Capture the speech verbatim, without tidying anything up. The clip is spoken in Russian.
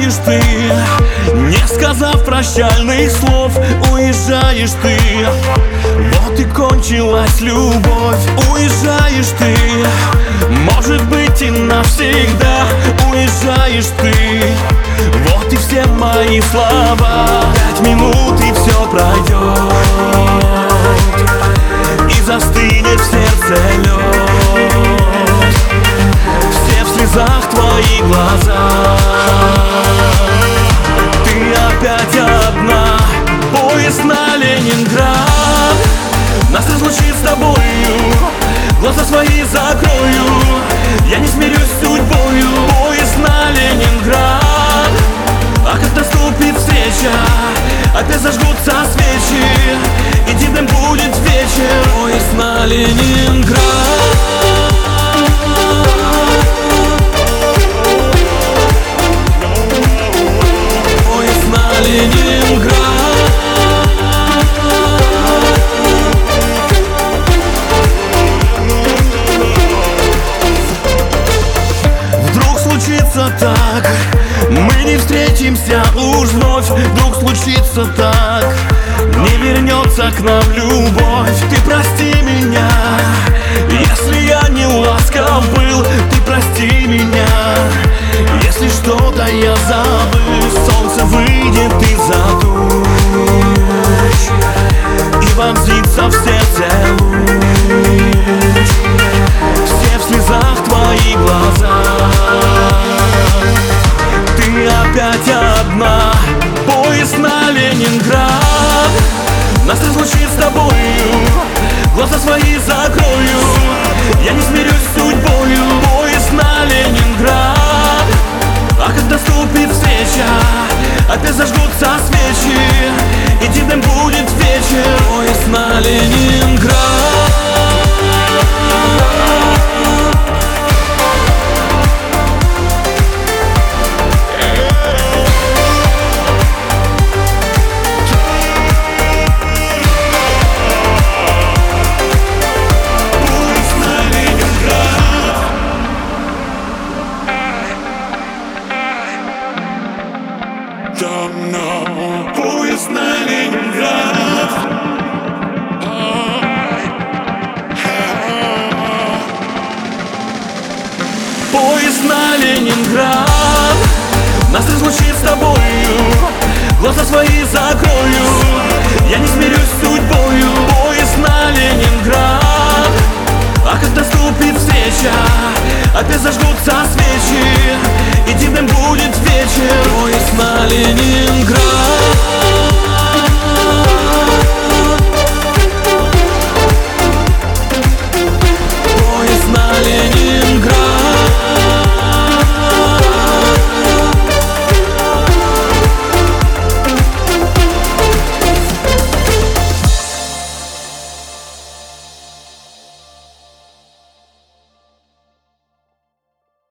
уезжаешь ты, не сказав прощальных слов. Уезжаешь ты, вот и кончилась любовь. Уезжаешь ты, может быть и навсегда. Уезжаешь ты, вот и все мои слова. Пять минут и все пройдет, и застынет в сердце лед. Все в слезах твои глаза. Ты опять одна, поезд на Ленинград. Нас разлучит с тобою, глаза свои закрою. Я не смирюсь с судьбою. Поезд на Ленинград. А как наступит встреча, опять зажгутся свечи, и дивным будет вечер. Поезд на Ленинград. Поезд на Ленинград. Вдруг случится так, мы не встретимся уж вновь. Вдруг случится так, не вернется к нам любовь. Ты прости меня, если я не ласков был. Ты прости меня, если что-то я забыл. Солнце выйдет из-за туч, и вонзится в сердце луч. Все в слезах твои глаза. Ты опять одна, поезд на Ленинград. Нас разлучит с тобою, глаза свои закрою. Я не смирюсь с судьбою. Поезд на Ленинград. А как наступит встреча, опять зажгутся свечи, и дивным будет вечер. Поезд на Ленинград. Давно поезд на Ленинград.